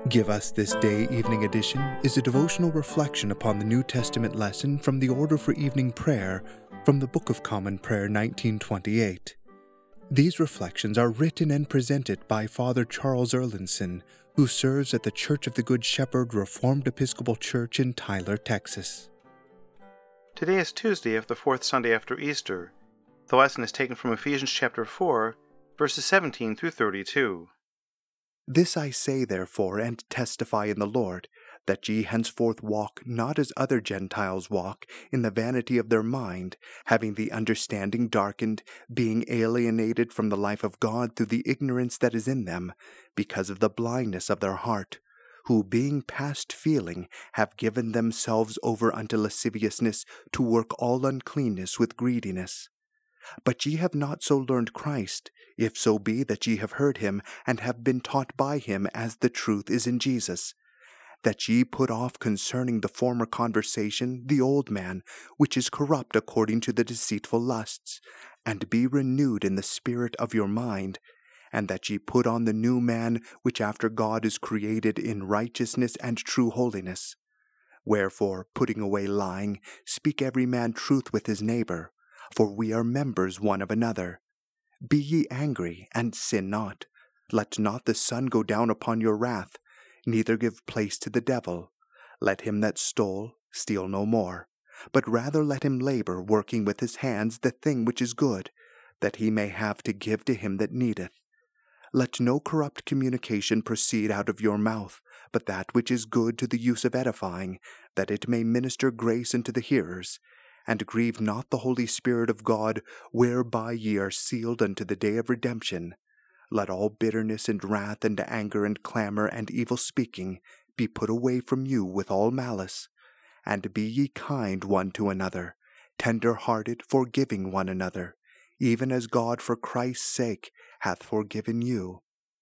Give Us This Day Evening Edition is a devotional reflection upon the New Testament lesson from the Order for Evening Prayer from the Book of Common Prayer 1928. These reflections are written and presented by Father Charles Erlinson, who serves at the Church of the Good Shepherd Reformed Episcopal Church in Tyler, Texas. Today is Tuesday of the fourth Sunday after Easter. The lesson is taken from Ephesians chapter 4, verses 17 through 32. This I say therefore, and testify in the Lord, that ye henceforth walk not as other Gentiles walk, in the vanity of their mind, having the understanding darkened, being alienated from the life of God through the ignorance that is in them, because of the blindness of their heart, who being past feeling have given themselves over unto lasciviousness, to work all uncleanness with greediness. But ye have not so learned Christ, if so be that ye have heard him, and have been taught by him, as the truth is in Jesus, that ye put off concerning the former conversation the old man, which is corrupt according to the deceitful lusts, and be renewed in the spirit of your mind, and that ye put on the new man, which after God is created in righteousness and true holiness. Wherefore, putting away lying, speak every man truth with his neighbor, for we are members one of another. Be ye angry, and sin not. Let not the sun go down upon your wrath, neither give place to the devil. Let him that stole steal no more, but rather let him labor, working with his hands the thing which is good, that he may have to give to him that needeth. Let no corrupt communication proceed out of your mouth, but that which is good to the use of edifying, that it may minister grace unto the hearers. And grieve not the Holy Spirit of God, whereby ye are sealed unto the day of redemption. Let all bitterness and wrath and anger and clamor and evil speaking be put away from you with all malice. And be ye kind one to another, tender-hearted, forgiving one another, even as God for Christ's sake hath forgiven you.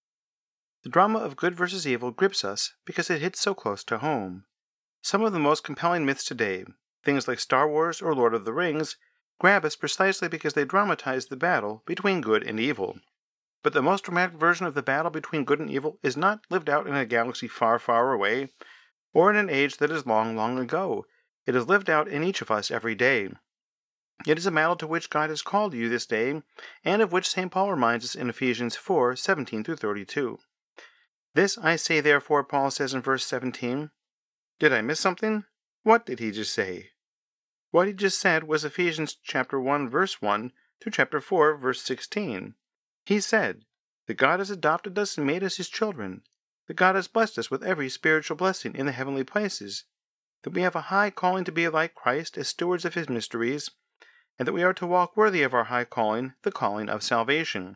The drama of good versus evil grips us because it hits so close to home. Some of the most compelling myths today, things like Star Wars or Lord of the Rings, grab us precisely because they dramatize the battle between good and evil. But the most dramatic version of the battle between good and evil is not lived out in a galaxy far, far away, or in an age that is long, long ago. It is lived out in each of us every day. It is a battle to which God has called you this day, and of which St. Paul reminds us in Ephesians 4, 17 through 32. This I say therefore, Paul says in verse 17. Did I miss something? What did he just say? What he just said was Ephesians chapter 1, verse 1 through chapter 4, verse 16. He said that God has adopted us and made us his children, that God has blessed us with every spiritual blessing in the heavenly places, that we have a high calling to be like Christ as stewards of his mysteries, and that we are to walk worthy of our high calling, the calling of salvation.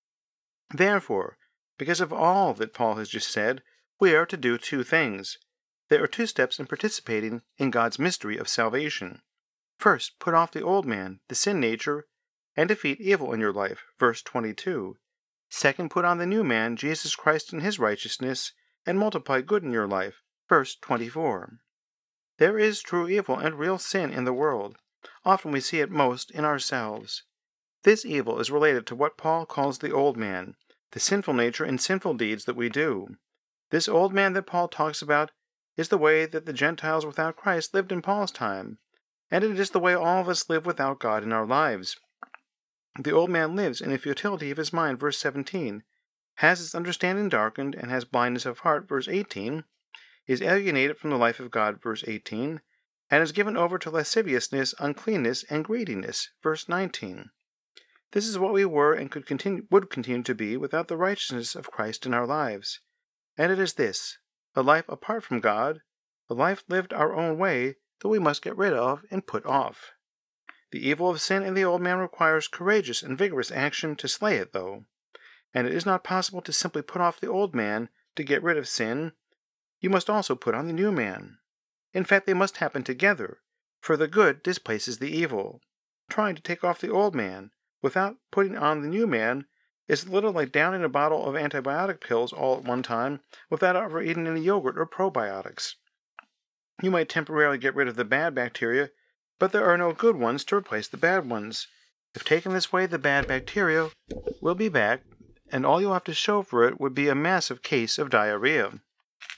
Therefore, because of all that Paul has just said, we are to do two things. There are two steps in participating in God's mystery of salvation. First, put off the old man, the sin nature, and defeat evil in your life, verse 22. Second, put on the new man, Jesus Christ and his righteousness, and multiply good in your life, verse 24. There is true evil and real sin in the world. Often we see it most in ourselves. This evil is related to what Paul calls the old man, the sinful nature and sinful deeds that we do. This old man that Paul talks about is the way that the Gentiles without Christ lived in Paul's time, and it is the way all of us live without God in our lives. The old man lives in the futility of his mind, verse 17, has his understanding darkened, and has blindness of heart, verse 18, is alienated from the life of God, verse 18, and is given over to lasciviousness, uncleanness, and greediness, verse 19. This is what we were and would continue to be without the righteousness of Christ in our lives. And it is this, a life apart from God, a life lived our own way, that we must get rid of and put off. The evil of sin in the old man requires courageous and vigorous action to slay it, though. And it is not possible to simply put off the old man to get rid of sin. You must also put on the new man. In fact, they must happen together, for the good displaces the evil. Trying to take off the old man without putting on the new man is a little like downing a bottle of antibiotic pills all at one time without ever eating any yogurt or probiotics. You might temporarily get rid of the bad bacteria, but there are no good ones to replace the bad ones. If taken this way, the bad bacteria will be back, and all you'll have to show for it would be a massive case of diarrhea.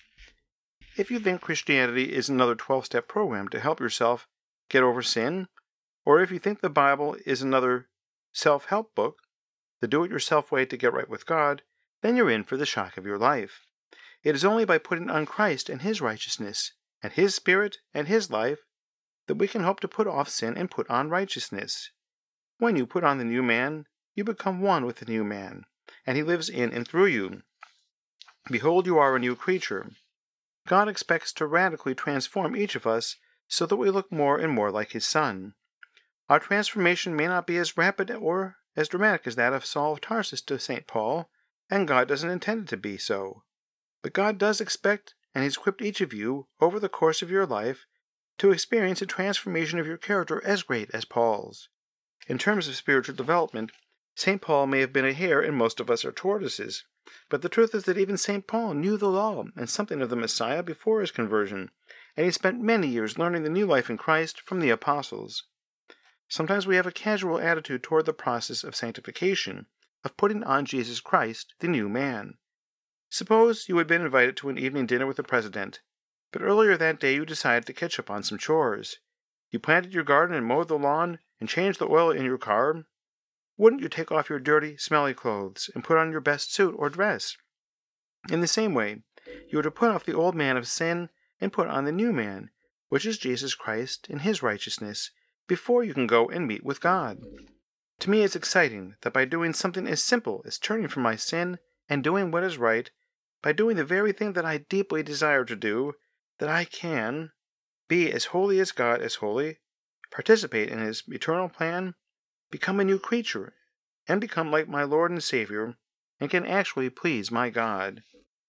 If you think Christianity is another 12-step program to help yourself get over sin, or if you think the Bible is another self-help book, the do-it-yourself way to get right with God, then you're in for the shock of your life. It is only by putting on Christ and His righteousness, and His Spirit and His life, that we can hope to put off sin and put on righteousness. When you put on the new man, you become one with the new man, and He lives in and through you. Behold, you are a new creature. God expects to radically transform each of us so that we look more and more like His Son. Our transformation may not be as rapid or as dramatic as that of Saul of Tarsus to St. Paul, and God doesn't intend it to be so. But God does expect and He's equipped each of you over the course of your life to experience a transformation of your character as great as Paul's. In terms of spiritual development, St. Paul may have been a hare and most of us are tortoises, but the truth is that even St. Paul knew the law and something of the Messiah before his conversion, and he spent many years learning the new life in Christ from the apostles. Sometimes we have a casual attitude toward the process of sanctification, of putting on Jesus Christ, the new man. Suppose you had been invited to an evening dinner with the president, but earlier that day you decided to catch up on some chores. You planted your garden and mowed the lawn and changed the oil in your car. Wouldn't you take off your dirty, smelly clothes and put on your best suit or dress? In the same way, you are to put off the old man of sin and put on the new man, which is Jesus Christ and His righteousness, before you can go and meet with God. To me, it's exciting that by doing something as simple as turning from my sin and doing what is right, by doing the very thing that I deeply desire to do, that I can be as holy as God is holy, participate in His eternal plan, become a new creature, and become like my Lord and Savior, and can actually please my God.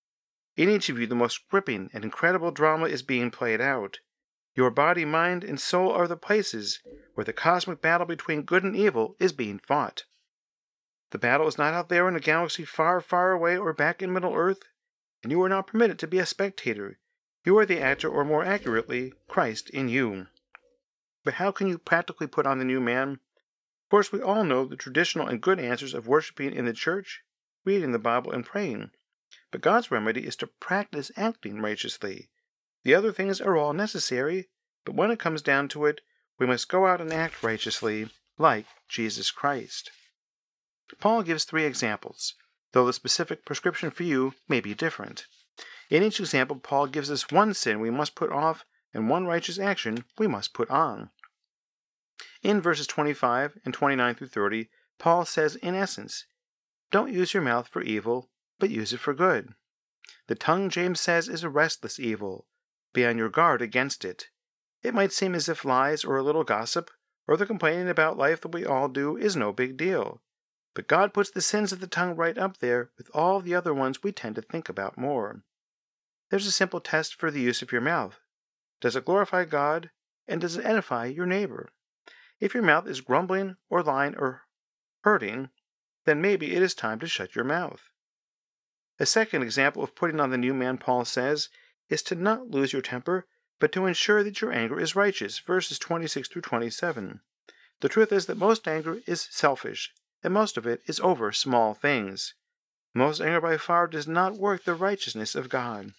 In each of you, the most gripping and incredible drama is being played out. Your body, mind, and soul are the places where the cosmic battle between good and evil is being fought. The battle is not out there in a galaxy far, far away or back in Middle Earth, and you are not permitted to be a spectator. You are the actor, or more accurately, Christ in you. But how can you practically put on the new man? Of course, we all know the traditional and good answers of worshiping in the church, reading the Bible, and praying. But God's remedy is to practice acting righteously. The other things are all necessary, but when it comes down to it, we must go out and act righteously, like Jesus Christ. Paul gives 3 examples, though the specific prescription for you may be different. In each example, Paul gives us one sin we must put off and one righteous action we must put on. In verses 25 and 29 through 30, Paul says, in essence, don't use your mouth for evil, but use it for good. The tongue, James says, is a restless evil. Be on your guard against it. It might seem as if lies or a little gossip or the complaining about life that we all do is no big deal. But God puts the sins of the tongue right up there with all the other ones we tend to think about more. There's a simple test for the use of your mouth. Does it glorify God, and does it edify your neighbor? If your mouth is grumbling or lying or hurting, then maybe it is time to shut your mouth. A second example of putting on the new man, Paul says, is to not lose your temper, but to ensure that your anger is righteous, verses 26 through 27. The truth is that most anger is selfish, and most of it is over small things. Most anger by far does not work the righteousness of God.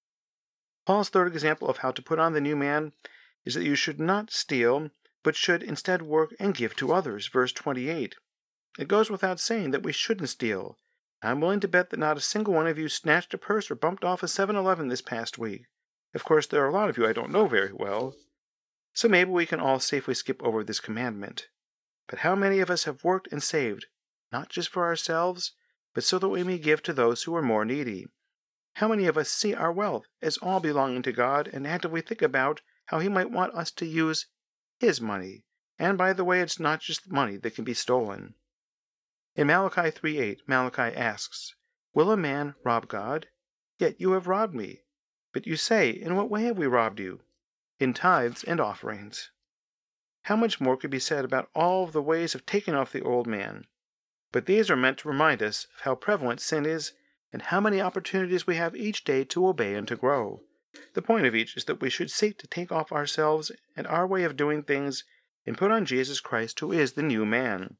Paul's third example of how to put on the new man is that you should not steal, but should instead work and give to others, verse 28. It goes without saying that we shouldn't steal. I'm willing to bet that not a single one of you snatched a purse or bumped off a 7-Eleven this past week. Of course, there are a lot of you I don't know very well, so maybe we can all safely skip over this commandment. But how many of us have worked and saved, not just for ourselves, but so that we may give to those who are more needy? How many of us see our wealth as all belonging to God and actively think about how He might want us to use His money? And by the way, it's not just money that can be stolen. In Malachi 3:8, Malachi asks, will a man rob God? Yet you have robbed me. But you say, in what way have we robbed you? In tithes and offerings. How much more could be said about all of the ways of taking off the old man? But these are meant to remind us of how prevalent sin is and how many opportunities we have each day to obey and to grow. The point of each is that we should seek to take off ourselves and our way of doing things and put on Jesus Christ, who is the new man.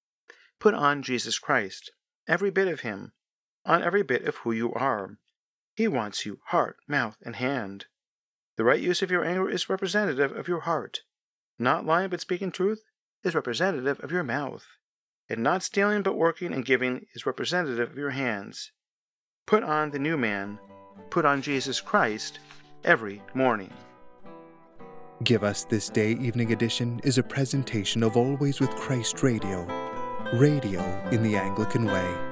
Put on Jesus Christ, every bit of Him, on every bit of who you are. He wants you heart, mouth, and hand. The right use of your anger is representative of your heart. Not lying but speaking truth is representative of your mouth. And not stealing but working and giving is representative of your hands. Put on the new man. Put on Jesus Christ every morning. Give Us This Day Evening Edition is a presentation of Always with Christ Radio, radio in the Anglican way.